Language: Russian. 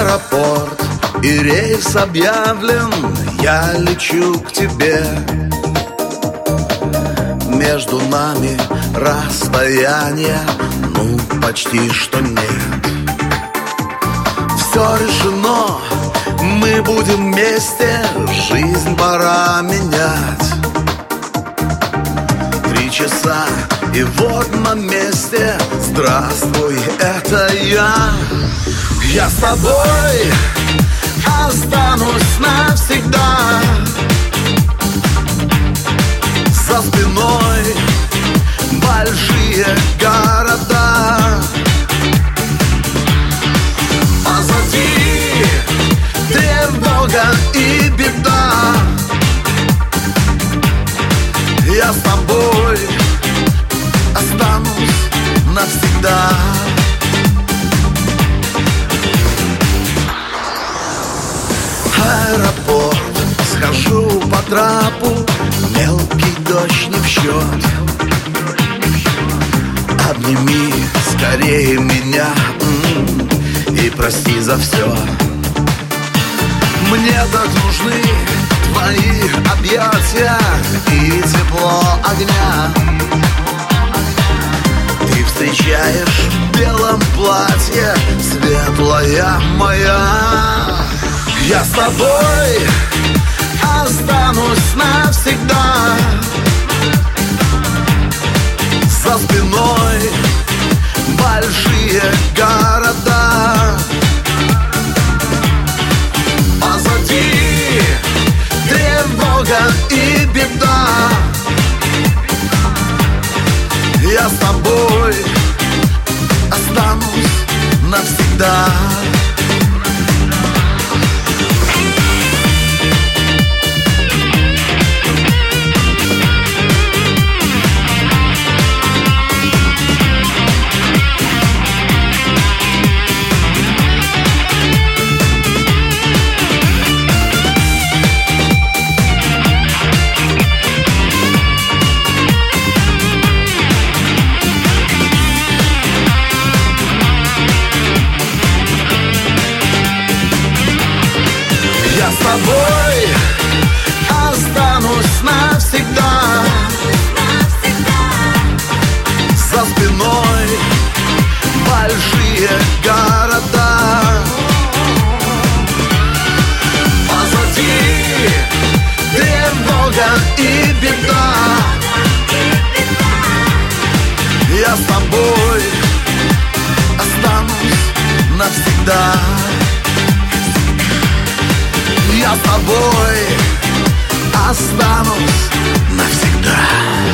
Аэропорт и рейс объявлен, я лечу к тебе. Между нами расстояние, ну, почти что нет. Все решено, мы будем вместе, жизнь пора менять. 3 часа, и вот на месте. Здравствуй, это я. Я с тобой останусь навсегда. За спиной большие города, позади тревога и беда. Я с тобой останусь навсегда. Аэропорт, схожу по трапу, мелкий дождь не в счет. Обними скорее меня и прости за все. Мне так нужны твои объятия и тепло огня. Ты встречаешь в белом платье, светлая моя. Я с тобой останусь навсегда. За спиной большие города, позади тревога и беда. Я с тобой останусь навсегда. Я с тобой останусь навсегда. За спиной большие города, позади тревога и беда. Я с тобой останусь навсегда. Я с тобой останусь навсегда.